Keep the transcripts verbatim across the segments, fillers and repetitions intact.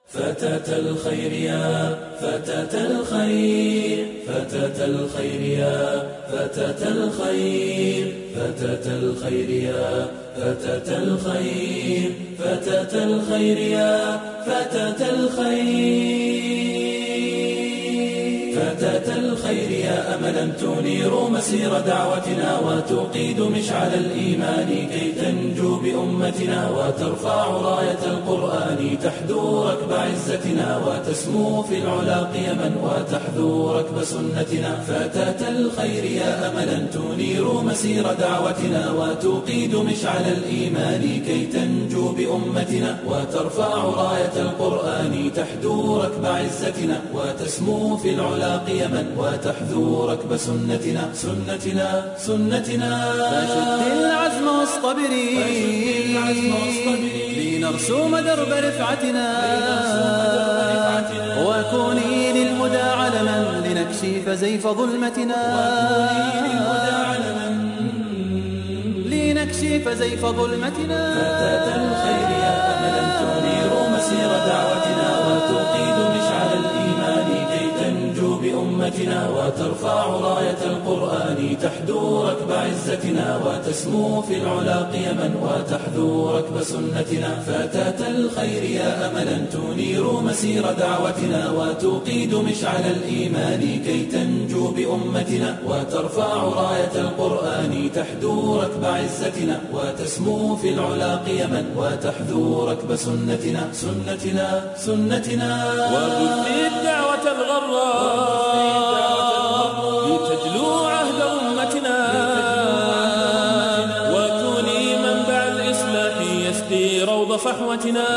فتاة الخير يا فتاة الخير، فتاة الخير يا فتاة الخير، فتاة الخير يا فتاة الخير، فتاة الخير يا فتاة الخير، فتاة الخير يا أملا تنير مسير دعوتنا وتوقيد مشعل الإيمان كي تنجو بأمتنا وترفع راية القرآن تحدو ركب عزتنا وتسمو في العلا قيما وتحذو ركب سنتنا. فتاة الخير يا أملا تنير مسير دعوتنا وتوقيد مشعل الإيمان كي تنجو بأمتنا وترفع راية القرآن تحدو ركب عزتنا وتسمو في العلا قيما وتحذو ركب سنتنا سنتنا سنتنا. فشد العزم واصطبري لنرسوم درب رفعتنا وكوني للهدى علما لنكشف زيف ظلمتنا لنكشف زيف ظلمتنا. فتاة الخير يا أملا تنير مسير دعوتنا وتوقيد مشعل الإيمان كي تنجو بأمتنا وترفع راية القرآن تحدو ركب عزتنا وتسمو في العلا قيما وتحذو ركب سنتنا. فتاة الخير يا أملا تنير مسير دعوتنا وتوقيد مشعل الإيمان كي تنجو بأمتنا وترفع راية القرآن تحدو ركب عزتنا وتسمو في العلا قيما وتحذو ركب سنتنا سنتنا سنتنا. وبث الدعوة الغراء لتجلو عهد أمتنا وكوني منبع الإصلاح يسقي روض صحوتنا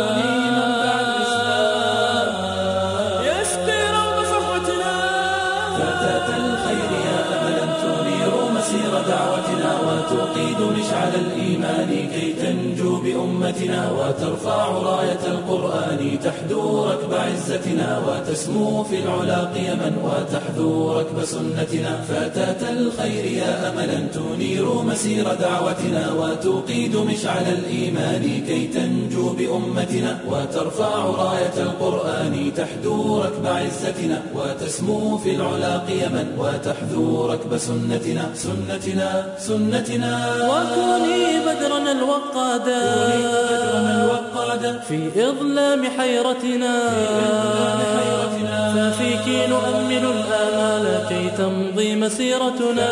يسقي روض صحوتنا. فتاة الخير يا أملا تنير مسير دعوتنا وتوقيد مشعل الإيمان كي تنجو بأمتنا وترفع راية القرآن تحدو ركب عزتنا وتسمو في العلا قيما وتحذو ركب سنتنا. فتاة الخير يا أملا تنير مسير دعوتنا وتوقيد مشعل الإيمان كي تنجو بأمتنا وترفع راية القرآن تحدو ركب عزتنا وتسمو في العلا قيما وتحذو ركب سنتنا سنتنا سنتنا. وكوني بدرنا الوقادا في إظلام حيرتنا ففيك نؤمن الآمال كي تمضي مسيرتنا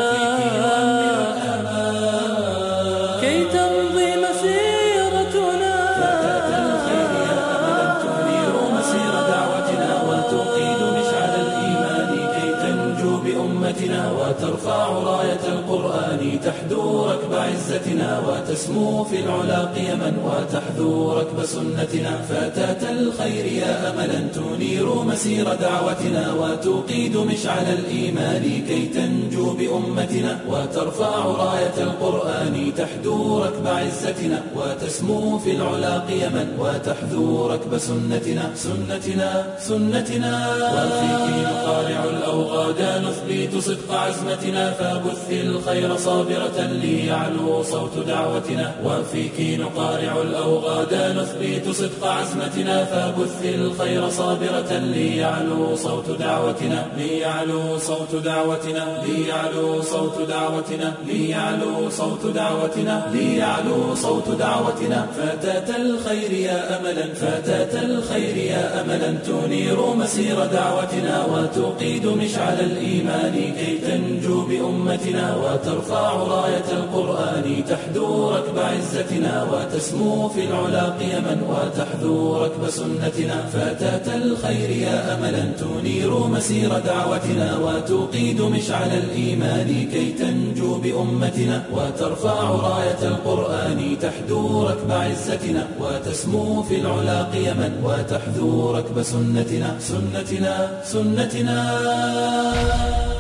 كي تمضي مسيرتنا. فتاة الخير يا أملا تنير مسير دعوتنا وتوقيد مشعل الإيمان كي تنجو بأمتنا وترفع راية القرآن تحدو ركب عزتنا وتسمو في العلا قيما وتحذو ركب سنتنا. فتاة الخير يا أملا تنير مسير دعوتنا وتوقيد مشعل الإيمان كي تنجو بأمتنا وترفع راية القرآن تحدو ركب عزتنا وتسمو في العلا قيما وتحذو ركب سنتنا سنتنا سنتنا. وفيك نقارع الأوغاد نثبت صدق عزمتنا فبث الخير صابرة ليعلو صوت دعوتنا وفيك نقارع الأوغاد نثبت صدق عزمتنا فبث الخير صابرة ليعلو صوت دعوتنا ليعلو صوت دعوتنا ليعلو صوت دعوتنا ليعلو صوت دعوتنا ليعلو صوت دعوتنا. فتاة الخير يا أملا فتاة الخير يا أملا تنير مسير دعوتنا وتوقيد مشعل الإيمان كي تنجو بأمتنا وترفع راية القرآن تحدو ركب عزتنا وتسمو في العلا قيما وتحذو ركب سنتنا. فتاة الخير يا أملا تنير مسير دعوتنا وتوقيد مشعل الإيمان كي تنجو بأمتنا وترفع راية القرآن تحدو ركب عزتنا وتسمو في العلا قيما وتحذو ركب سنتنا سنتنا سنتنا.